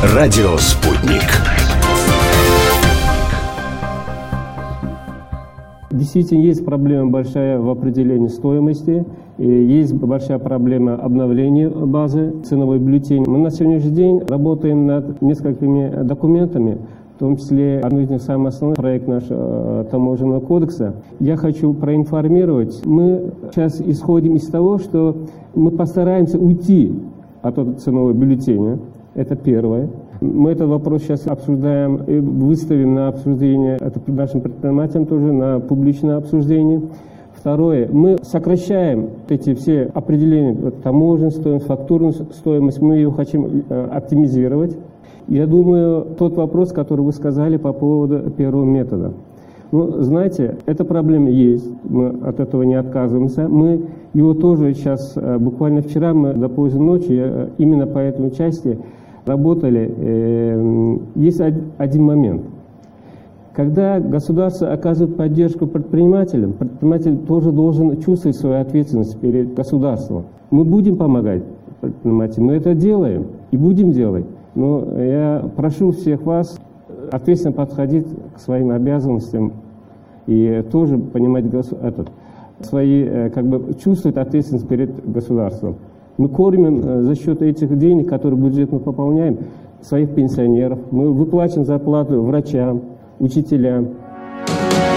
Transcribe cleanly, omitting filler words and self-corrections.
Радио «Спутник». Действительно, есть проблема большая в определении стоимости, и есть большая проблема обновления базы ценовой бюллетень. Мы на сегодняшний день работаем над несколькими документами, в том числе один из них самый основной проект нашего таможенного кодекса. Я хочу проинформировать, мы сейчас исходим из того, что мы постараемся уйти от этого ценового бюллетеня. Это первое. Мы этот вопрос сейчас обсуждаем и выставим на обсуждение, это нашим предпринимателям тоже, на публичное обсуждение. Второе, мы сокращаем эти все определения, таможенную стоимость, фактурную стоимость, мы ее хотим оптимизировать. Я думаю, тот вопрос, который вы сказали по поводу первого метода. Ну, знаете, эта проблема есть, мы от этого не отказываемся. Мы его тоже сейчас, буквально вчера, мы до поздней ночи, именно по этой части работали. Есть один момент. Когда государство оказывает поддержку предпринимателям, предприниматель тоже должен чувствовать свою ответственность перед государством. Мы будем помогать предпринимателям, мы это делаем и будем делать. Но я прошу всех вас ответственно подходить к своим обязанностям и тоже понимать чувствовать ответственность перед государством. Мы кормим за счет этих денег, которые бюджет мы пополняем, своих пенсионеров. Мы выплачиваем зарплату врачам, учителям.